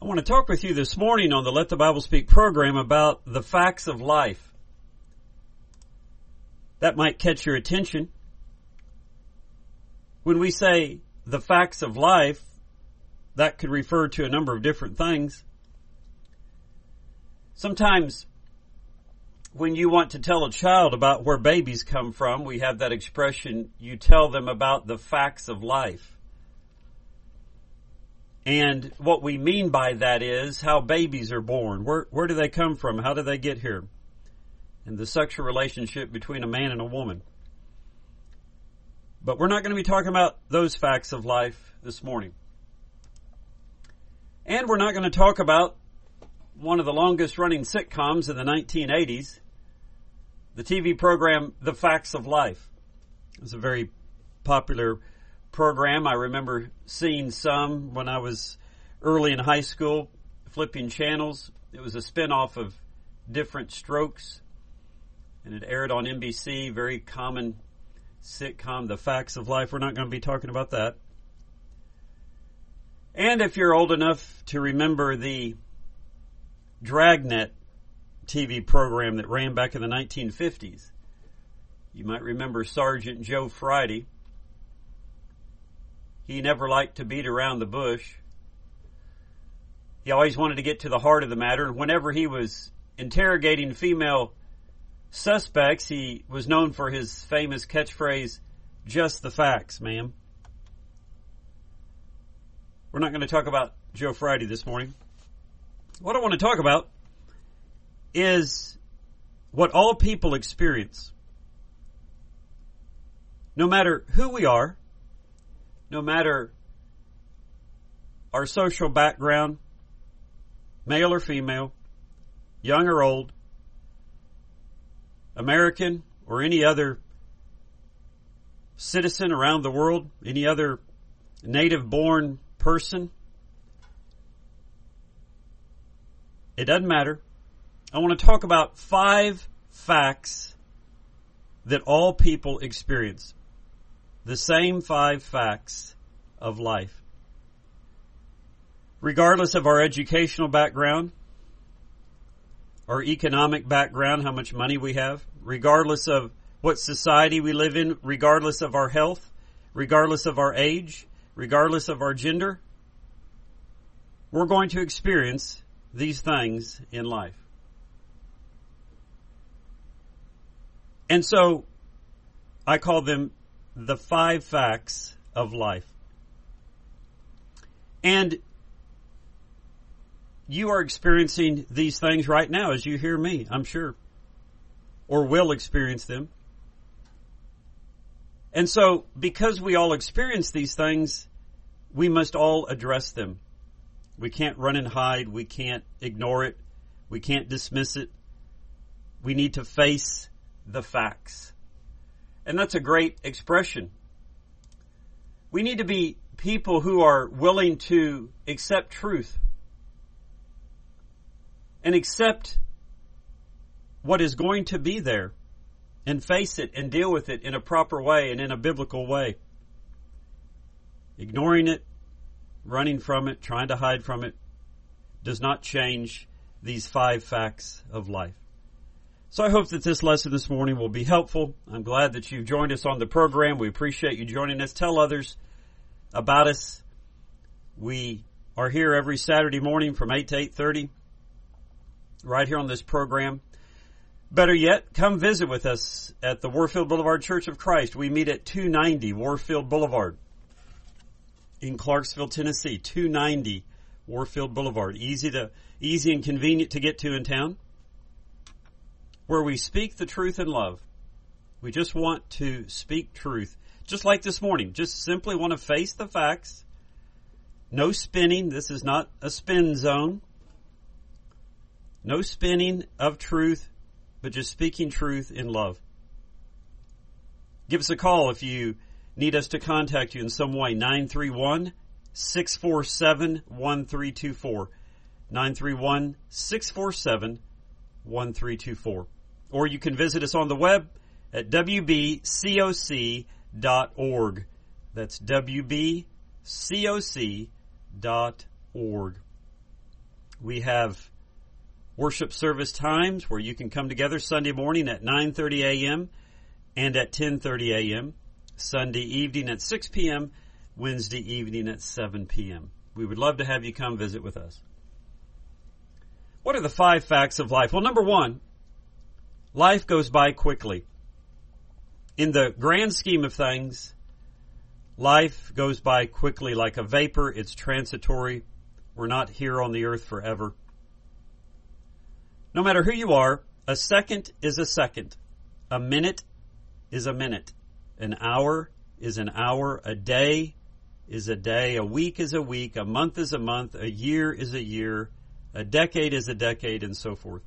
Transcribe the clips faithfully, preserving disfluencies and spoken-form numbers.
I want to talk with you this morning on the Let the Bible Speak program about the facts of life. That might catch your attention. When we say the facts of life, that could refer to a number of different things. Sometimes when you want to tell a child about where babies come from, we have that expression, you tell them about the facts of life. And what we mean by that is how babies are born. Where, where do they come from? How do they get here? And the sexual relationship between a man and a woman. But we're not going to be talking about those facts of life this morning. And we're not going to talk about one of the longest running sitcoms in the nineteen eighties, the T V program The Facts of Life. It was a very popular program. I remember seeing some when I was early in high school, flipping channels. It was a spinoff of Different Strokes, and it aired on N B C, very common sitcom, The Facts of Life. We're not going to be talking about that. And if you're old enough to remember the Dragnet T V program that ran back in the nineteen fifties, you might remember Sergeant Joe Friday. He never liked to beat around the bush. He always wanted to get to the heart of the matter. And whenever he was interrogating female suspects, he was known for his famous catchphrase, "Just the facts, ma'am." We're not going to talk about Joe Friday this morning. What I want to talk about is what all people experience. No matter who we are, no matter our social background, male or female, young or old, American or any other citizen around the world, any other native-born person, it doesn't matter. I want to talk about five facts that all people experience. The same five facts of life. Regardless of our educational background, our economic background, how much money we have, regardless of what society we live in, regardless of our health, regardless of our age, regardless of our gender, we're going to experience these things in life. And so I call them the five facts of life. And you are experiencing these things right now as you hear me, I'm sure, or will experience them. And so, because we all experience these things, we must all address them. We can't run and hide. We can't ignore it. We can't dismiss it. We need to face the facts. And that's a great expression. We need to be people who are willing to accept truth and accept what is going to be there and face it and deal with it in a proper way and in a biblical way. Ignoring it, running from it, trying to hide from it does not change these five facts of life. So I hope that this lesson this morning will be helpful. I'm glad that you've joined us on the program. We appreciate you joining us. Tell others about us. We are here every Saturday morning from eight to eight thirty, right here on this program. Better yet, come visit with us at the Warfield Boulevard Church of Christ. We meet at two ninety Warfield Boulevard in Clarksville, Tennessee. two ninety Warfield Boulevard. Easy to, easy and convenient to get to in town. Where we speak the truth in love. We just want to speak truth. Just like this morning. Just simply want to face the facts. No spinning. This is not a spin zone. No spinning of truth, but just speaking truth in love. Give us a call if you need us to contact you in some way. nine three one, six four seven, one three two four. nine three one, six four seven, one three two four. Or you can visit us on the web at w b coc dot org. That's w b coc dot org. We have worship service times where you can come together Sunday morning at nine thirty a.m. and at ten thirty a.m., Sunday evening at six p.m., Wednesday evening at seven p.m. We would love to have you come visit with us. What are the five facts of life? Well, number one, life goes by quickly. In the grand scheme of things, life goes by quickly like a vapor. It's transitory. We're not here on the earth forever. No matter who you are, a second is a second. A minute is a minute. An hour is an hour. A day is a day. A week is a week. A month is a month. A year is a year. A decade is a decade, and so forth.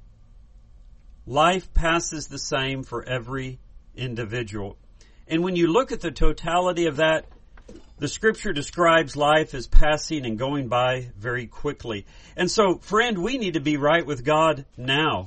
Life passes the same for every individual. And when you look at the totality of that, the Scripture describes life as passing and going by very quickly. And so, friend, we need to be right with God now.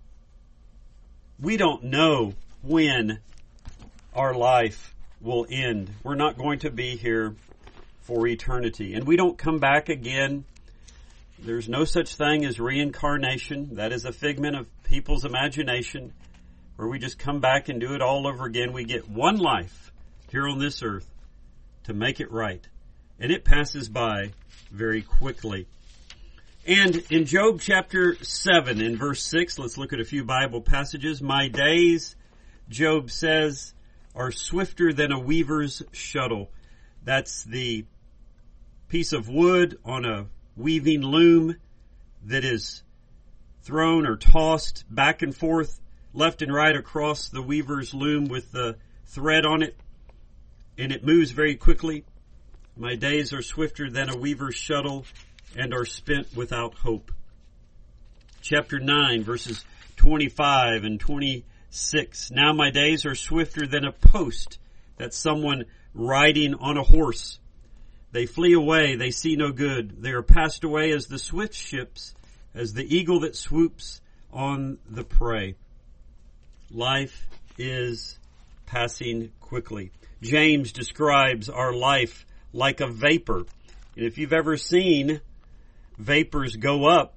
We don't know when our life will end. We're not going to be here for eternity. And we don't come back again. There's no such thing as reincarnation. That is a figment of people's imagination, where we just come back and do it all over again. We get one life here on this earth to make it right. And it passes by very quickly. And in Job chapter seven, in verse six, let's look at a few Bible passages. My days, Job says, are swifter than a weaver's shuttle. That's the piece of wood on a weaving loom that is thrown or tossed back and forth, left and right across the weaver's loom with the thread on it, and it moves very quickly. My days are swifter than a weaver's shuttle and are spent without hope. Chapter nine, verses twenty-five and twenty-six. Now my days are swifter than a post. That's someone riding on a horse. They flee away, they see no good. They are passed away as the swift ships, as the eagle that swoops on the prey. Life is passing quickly. James describes our life like a vapor. And if you've ever seen vapors go up,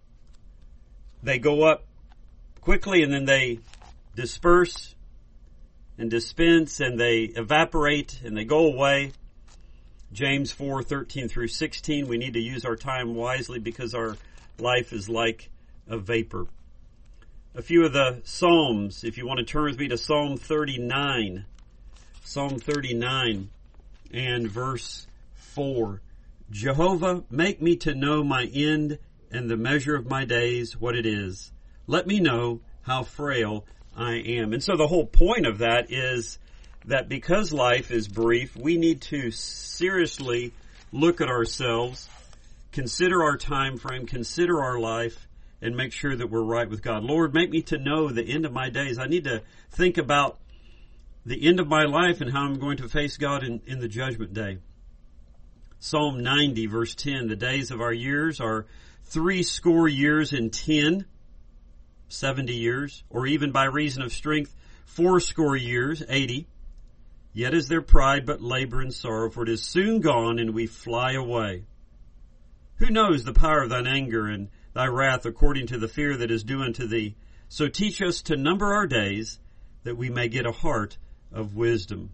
they go up quickly and then they disperse and dispense and they evaporate and they go away. James four, thirteen through sixteen, we need to use our time wisely because our life is like a vapor. A few of the Psalms, if you want to turn with me to Psalm thirty-nine. Psalm thirty-nine and verse four. Jehovah, make me to know my end and the measure of my days, what it is. Let me know how frail I am. And so the whole point of that is that because life is brief, we need to seriously look at ourselves, consider our time frame, consider our life, and make sure that we're right with God. Lord, make me to know the end of my days. I need to think about the end of my life and how I'm going to face God in, in the judgment day. Psalm ninety, verse ten, the days of our years are three score years and ten, seventy years, or even by reason of strength, four score years, eighty. Yet is their pride but labor and sorrow, for it is soon gone, and we fly away. Who knows the power of thine anger and thy wrath according to the fear that is due unto thee? So teach us to number our days, that we may get a heart of wisdom.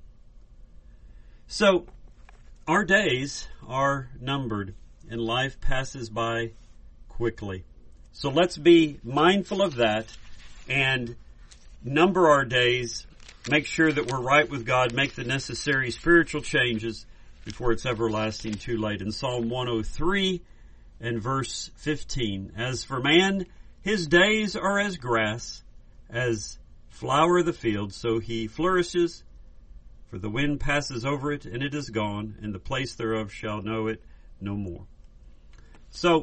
So, our days are numbered, and life passes by quickly. So let's be mindful of that, and number our days. Make sure that we're right with God. Make the necessary spiritual changes before it's everlasting too late. In Psalm one oh three and verse fifteen, as for man, his days are as grass, as flower of the field, so he flourishes, for the wind passes over it, and it is gone, and the place thereof shall know it no more. So,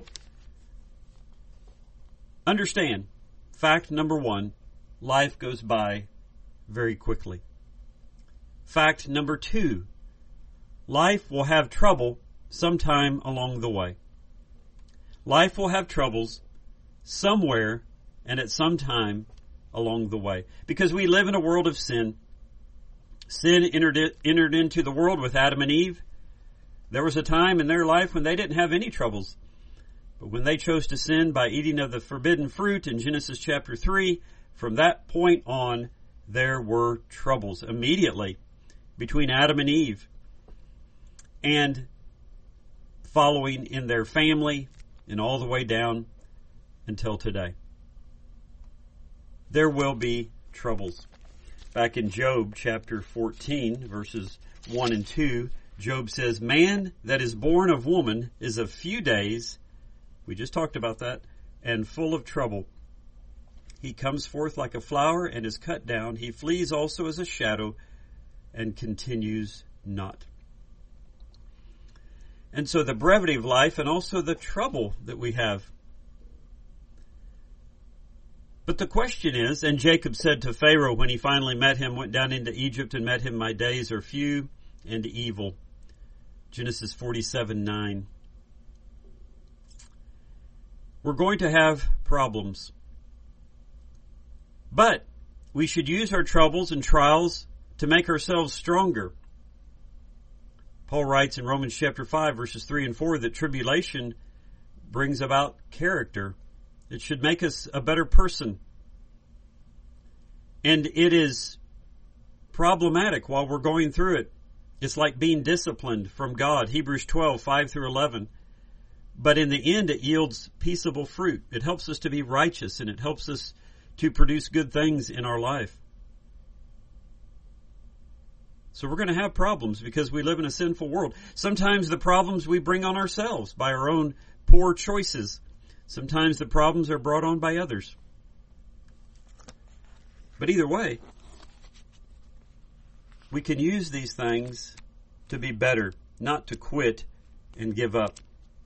understand, fact number one, life goes by very quickly. Fact number two, life will have trouble sometime along the way. Life will have troubles somewhere and at some time along the way. Because we live in a world of sin. Sin entered, it, entered into the world with Adam and Eve. There was a time in their life when they didn't have any troubles. But when they chose to sin by eating of the forbidden fruit in Genesis chapter three, from that point on, there were troubles immediately between Adam and Eve, and following in their family and all the way down until today. There will be troubles. Back in Job chapter fourteen, verses one and two, Job says, "Man that is born of woman is of few days," we just talked about that, "and full of trouble. He comes forth like a flower and is cut down. He flees also as a shadow and continues not." And so the brevity of life and also the trouble that we have. But the question is, and Jacob said to Pharaoh when he finally met him, went down into Egypt and met him, "My days are few and evil." Genesis forty-seven nine. We're going to have problems. But we should use our troubles and trials to make ourselves stronger. Paul writes in Romans chapter five, verses three and four, that tribulation brings about character. It should make us a better person. And it is problematic while we're going through it. It's like being disciplined from God. Hebrews twelve, five through eleven. But in the end, it yields peaceable fruit. It helps us to be righteous, and it helps us to produce good things in our life. So we're going to have problems because we live in a sinful world. Sometimes the problems we bring on ourselves by our own poor choices. Sometimes the problems are brought on by others. But either way, we can use these things to be better, not to quit and give up.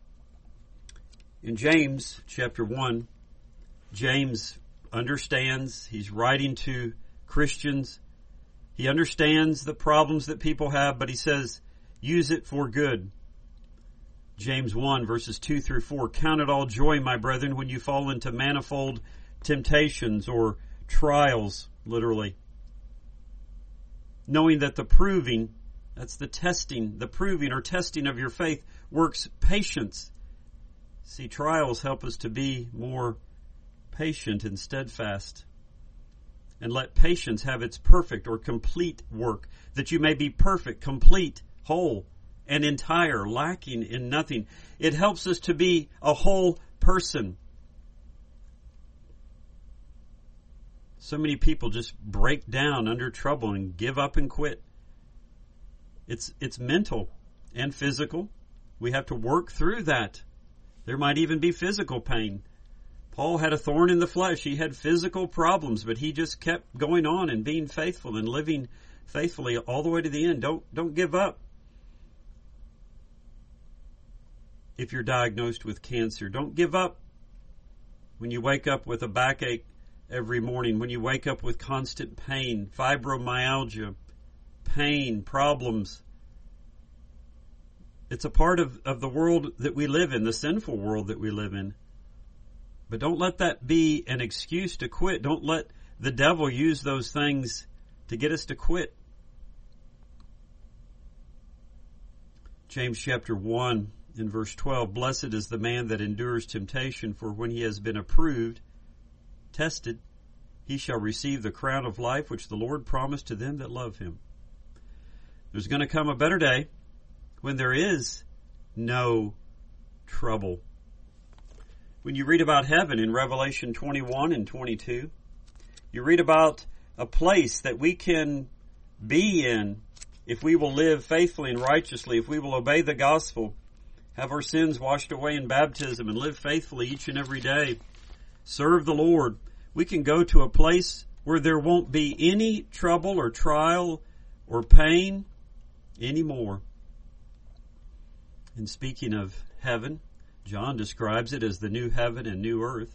In James chapter one, James understands, he's writing to Christians. He understands the problems that people have, but he says, use it for good. James one, verses two through four, "Count it all joy, my brethren, when you fall into manifold temptations," or trials, literally. "Knowing that the proving," that's the testing, the proving or testing of your faith works patience. See, trials help us to be more patient and steadfast. "And let patience have its perfect or complete work, that you may be perfect, complete, whole, and entire, lacking in nothing." It helps us to be a whole person. So many people just break down under trouble and give up and quit. It's, it's mental and physical. We have to work through that. There might even be physical pain. Paul had a thorn in the flesh. He had physical problems, but he just kept going on and being faithful and living faithfully all the way to the end. Don't, don't give up. If you're diagnosed with cancer, don't give up when you wake up with a backache every morning, when you wake up with constant pain, fibromyalgia, pain, problems. It's a part of, of the world that we live in, the sinful world that we live in. But don't let that be an excuse to quit. Don't let the devil use those things to get us to quit. James chapter one in verse twelve, "Blessed is the man that endures temptation, for when he has been approved," tested, "he shall receive the crown of life which the Lord promised to them that love him." There's going to come a better day when there is no trouble. When you read about heaven in Revelation twenty-one and twenty-two, you read about a place that we can be in if we will live faithfully and righteously, if we will obey the gospel, have our sins washed away in baptism, and live faithfully each and every day, serve the Lord. We can go to a place where there won't be any trouble or trial or pain anymore. And speaking of heaven, John describes it as the new heaven and new earth.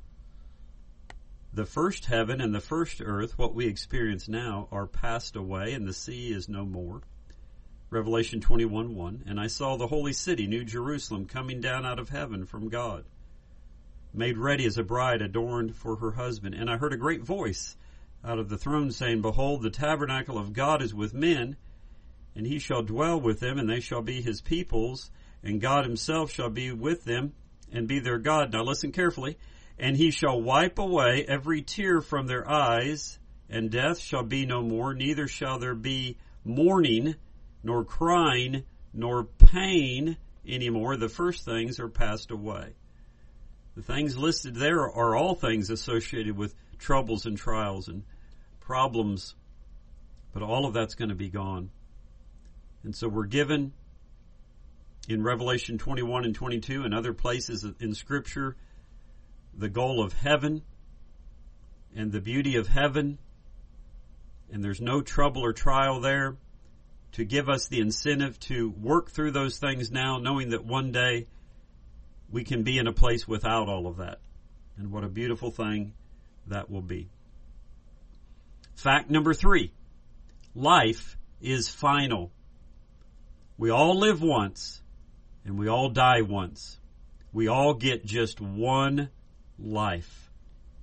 The first heaven and the first earth, what we experience now, are passed away, and the sea is no more. Revelation twenty-one one, "And I saw the holy city, New Jerusalem, coming down out of heaven from God, made ready as a bride adorned for her husband. And I heard a great voice out of the throne saying, Behold, the tabernacle of God is with men, and he shall dwell with them, and they shall be his peoples, and God himself shall be with them and be their God. Now listen carefully. And he shall wipe away every tear from their eyes, and death shall be no more, neither shall there be mourning, nor crying, nor pain anymore. The first things are passed away. The things listed there are all things associated with troubles and trials and problems, but all of that's going to be gone. And so we're given in Revelation twenty-one and twenty-two and other places in Scripture the goal of heaven and the beauty of heaven, and there's no trouble or trial there, to give us the incentive to work through those things now, knowing that one day we can be in a place without all of that. And what a beautiful thing that will be. Fact number three, life is final. We all live once, and we all die once. We all get just one life.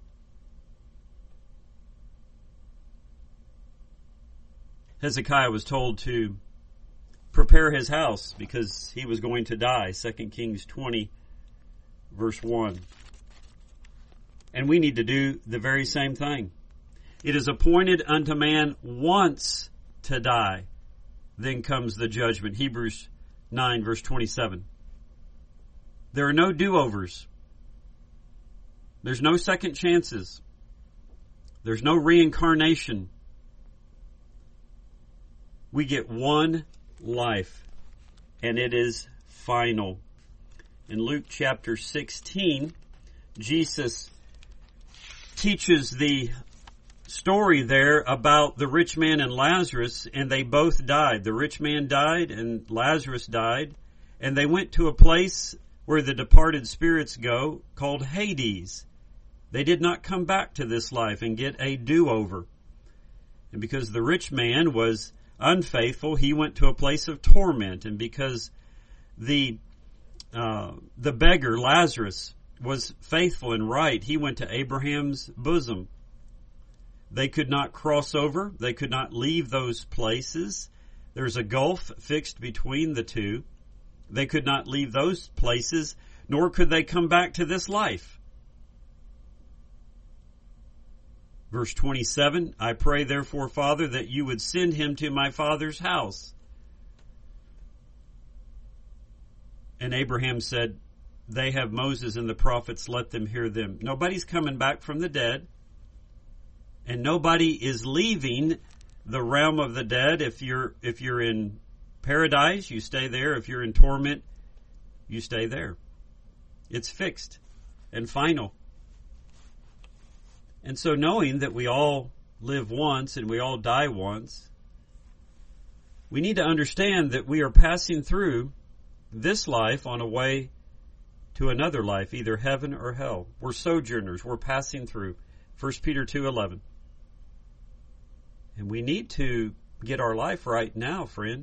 Hezekiah was told to prepare his house because he was going to die. Second Kings twenty, verse one. And we need to do the very same thing. It is appointed unto man once to die. Then comes the judgment. Hebrews nine, verse twenty-seven. There are no do-overs. There's no second chances. There's no reincarnation. We get one life, and it is final. In Luke chapter sixteen, Jesus teaches the story there about the rich man and Lazarus, and they both died. The rich man died and Lazarus died, and they went to a place where the departed spirits go called Hades. They did not come back to this life and get a do-over. And because the rich man was unfaithful, he went to a place of torment. And because the uh, the beggar, Lazarus, was faithful and right, he went to Abraham's bosom. They could not cross over. They could not leave those places. There's a gulf fixed between the two. They could not leave those places, nor could they come back to this life. Verse twenty-seven, I pray therefore, Father, that you would send him to my father's house. And Abraham said, they have Moses and the prophets, let them hear them. Nobody's coming back from the dead. And nobody is leaving the realm of the dead. If you're, if you're in paradise, you stay there. If you're in torment, you stay there. It's fixed and final. And so knowing that we all live once and we all die once, we need to understand that we are passing through this life on a way to another life, either heaven or hell. We're sojourners. We're passing through. First Peter two eleven. And we need to get our life right now, friend.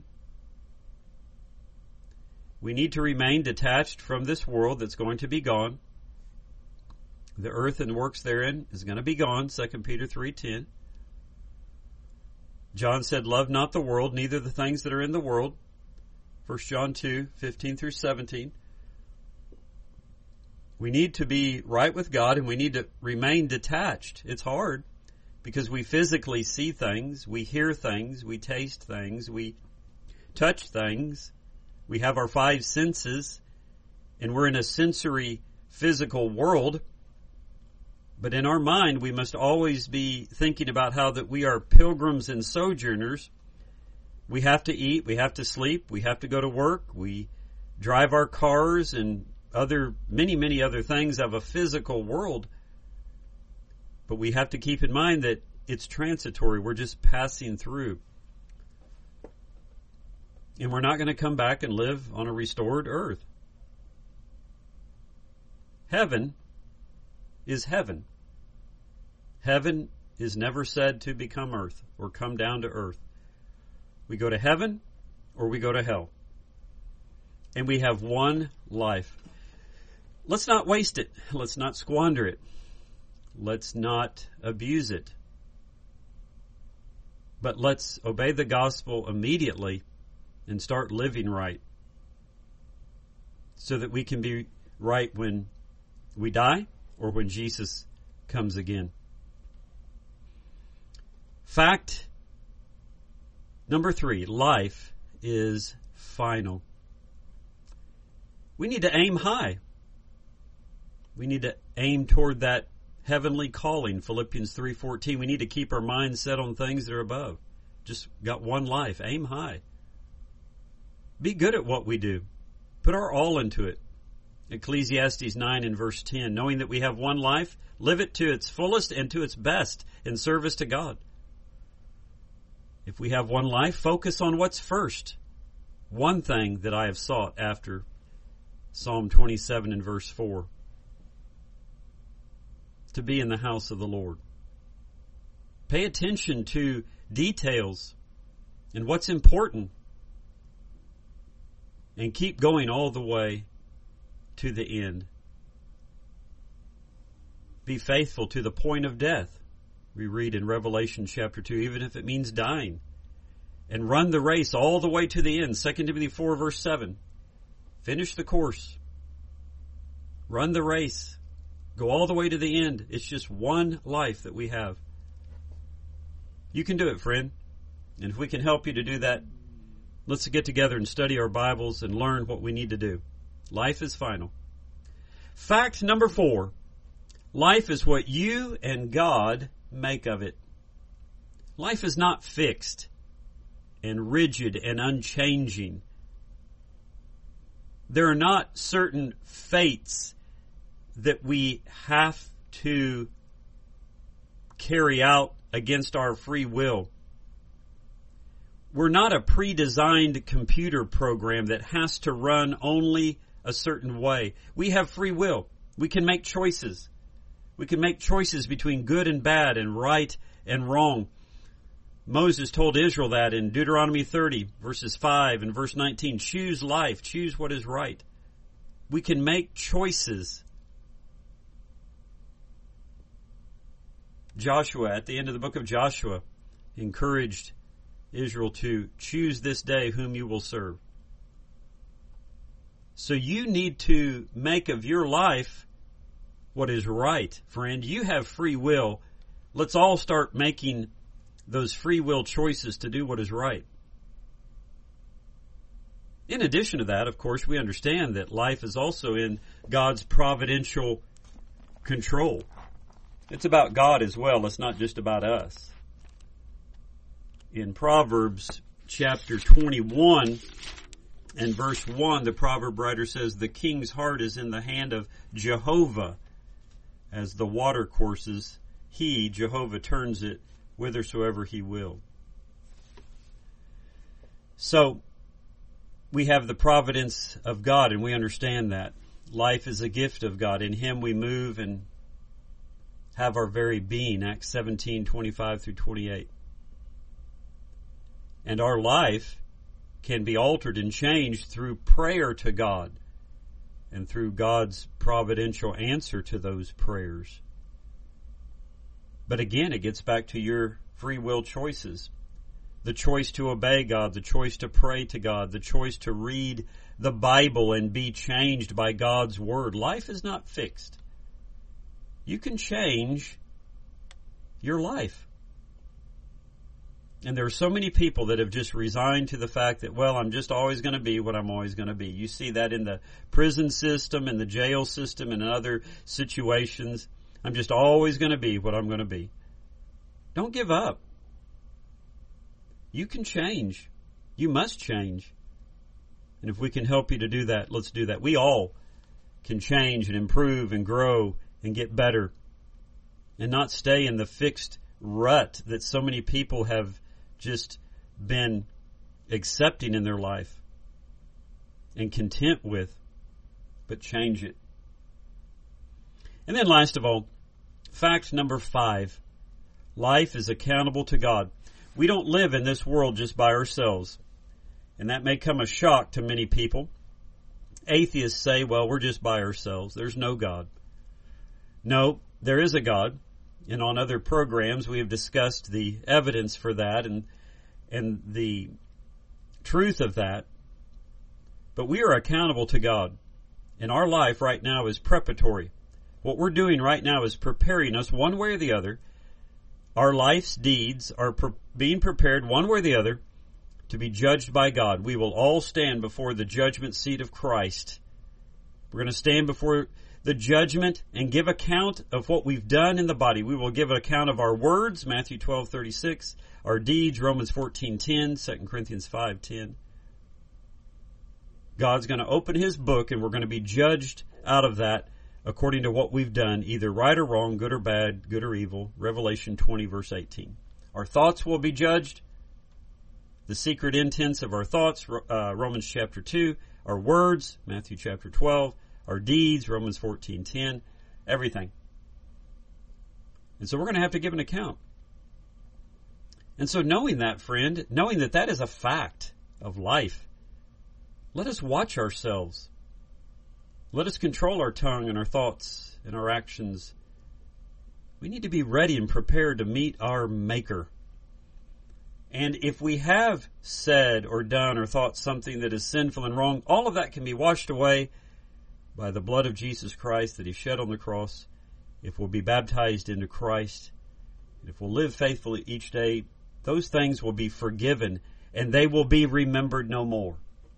We need to remain detached from this world that's going to be gone. The earth and works therein is going to be gone, Second Peter three ten. John said, love not the world, neither the things that are in the world. First John two fifteen through seventeen. We need to be right with God, and we need to remain detached. It's hard because we physically see things, we hear things, we taste things, we touch things. We have our five senses, and we're in a sensory physical world. But in our mind, we must always be thinking about how that we are pilgrims and sojourners. We have to eat, we have to sleep, we have to go to work, we drive our cars and other, many, many other things of a physical world. But we have to keep in mind that it's transitory. We're just passing through. And we're not going to come back and live on a restored earth. Heaven is heaven. Heaven is never said to become earth or come down to earth. We go to heaven or we go to hell. And we have one life. Let's not waste it. Let's not squander it. Let's not abuse it. But let's obey the gospel immediately and start living right so that we can be right when we die or when Jesus comes again. Fact number three, life is final. We need to aim high. We need to aim toward that heavenly calling, Philippians three fourteen. We need to keep our minds set on things that are above. Just got one life. Aim high. Be good at what we do. Put our all into it. Ecclesiastes nine and verse ten, knowing that we have one life, live it to its fullest and to its best in service to God. If we have one life, focus on what's first. One thing that I have sought after, Psalm twenty-seven and verse four, to be in the house of the Lord. Pay attention to details and what's important, and keep going all the way to the end. Be faithful to the point of death. We read in Revelation chapter two, even if it means dying. And run the race all the way to the end. Second Timothy four verse seven. Finish the course. Run the race. Go all the way to the end. It's just one life that we have. You can do it, friend. And if we can help you to do that, let's get together and study our Bibles and learn what we need to do. Life is final. Fact number four. Life is what you and God make of it. Life is not fixed and rigid and unchanging. There are not certain fates that we have to carry out against our free will. We're not a pre-designed computer program that has to run only a certain way. We have free will. We can make choices. We can make choices between good and bad and right and wrong. Moses told Israel that in Deuteronomy thirty, verses five and verse nineteen. Choose life. Choose what is right. We can make choices. Joshua, at the end of the book of Joshua, encouraged Israel to choose this day whom you will serve. So you need to make of your life what is right, friend. You have free will. Let's all start making those free will choices to do what is right. In addition to that, of course, we understand that life is also in God's providential control. It's about God as well. It's not just about us. In Proverbs chapter twenty-one and verse one, the proverb writer says, the king's heart is in the hand of Jehovah. As the water courses, he, Jehovah, turns it whithersoever he will. So, we have the providence of God, and we understand that. Life is a gift of God. In him we move and have our very being, Acts seventeen, twenty-five through twenty-eight. And our life can be altered and changed through prayer to God and through God's providential answer to those prayers. But again, it gets back to your free will choices. The choice to obey God, the choice to pray to God, the choice to read the Bible and be changed by God's Word. Life is not fixed. You can change your life. And there are so many people that have just resigned to the fact that, well, I'm just always going to be what I'm always going to be. You see that in the prison system, in the jail system, and in other situations. I'm just always going to be what I'm going to be. Don't give up. You can change. You must change. And if we can help you to do that, let's do that. We all can change and improve and grow and get better and not stay in the fixed rut that so many people have just been accepting in their life and content with, but change it. And then last of all, fact number five, life is accountable to God. We don't live in this world just by ourselves, and that may come as a shock to many people. Atheists say, well, we're just by ourselves. There's no God. No, there is a God. And on other programs, we have discussed the evidence for that and and the truth of that. But we are accountable to God. in our life right now is preparatory. What we're doing right now is preparing us one way or the other. Our life's deeds are pre- being prepared one way or the other to be judged by God. We will all stand before the judgment seat of Christ. We're going to stand before the judgment and give account of what we've done in the body. We will give an account of our words, Matthew twelve thirty-six, our deeds, Romans fourteen ten, Second Corinthians five ten. God's going to open His book, and we're going to be judged out of that according to what we've done, either right or wrong, good or bad, good or evil. Revelation twenty, verse eighteen. Our thoughts will be judged. The secret intents of our thoughts, uh, Romans chapter two. Our words, Matthew chapter twelve. Our deeds, Romans fourteen ten. Everything. And so we're going to have to give an account. And so knowing that, friend, knowing that that is a fact of life, let us watch ourselves. Let us control our tongue and our thoughts and our actions. We need to be ready and prepared to meet our Maker. And if we have said or done or thought something that is sinful and wrong, all of that can be washed away by the blood of Jesus Christ that He shed on the cross. If we'll be baptized into Christ, and if we'll live faithfully each day, those things will be forgiven and they will be remembered no more.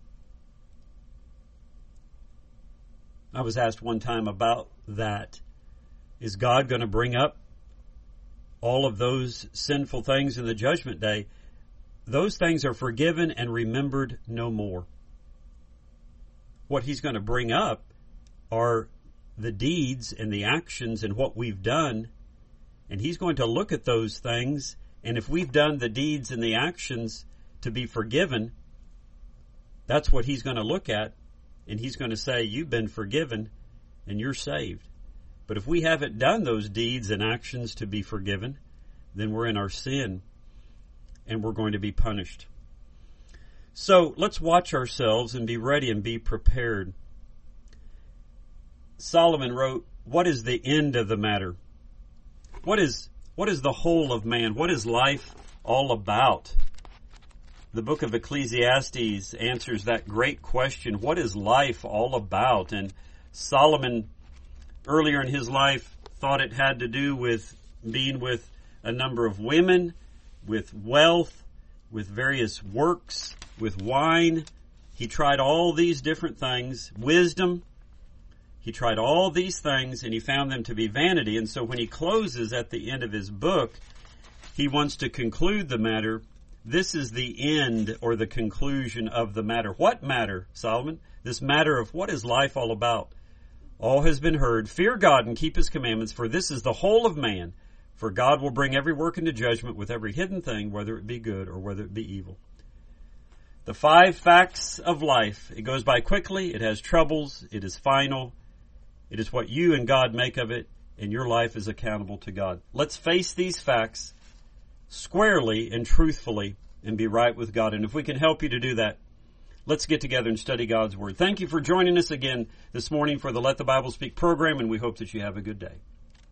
I was asked one time about that. Is God going to bring up all of those sinful things in the judgment day? Those things are forgiven and remembered no more. What He's going to bring up are the deeds and the actions and what we've done. And He's going to look at those things. And if we've done the deeds and the actions to be forgiven, that's what He's going to look at. And He's going to say, you've been forgiven and you're saved. But if we haven't done those deeds and actions to be forgiven, then we're in our sin and we're going to be punished. So let's watch ourselves and be ready and be prepared. Solomon wrote, what is the end of the matter? What is, what is the whole of man? What is life all about? The book of Ecclesiastes answers that great question. What is life all about? And Solomon, earlier in his life, thought it had to do with being with a number of women, with wealth, with various works, with wine. He tried all these different things. Wisdom. He tried all these things and he found them to be vanity. And so when he closes at the end of his book, he wants to conclude the matter. This is the end or the conclusion of the matter. What matter, Solomon? This matter of what is life all about? All has been heard. Fear God and keep His commandments, for this is the whole of man. For God will bring every work into judgment with every hidden thing, whether it be good or whether it be evil. The five facts of life. It goes by quickly. It has troubles. It is final. It is what you and God make of it, and your life is accountable to God. Let's face these facts squarely and truthfully and be right with God. And if we can help you to do that, let's get together and study God's Word. Thank you for joining us again this morning for the Let the Bible Speak program, and we hope that you have a good day.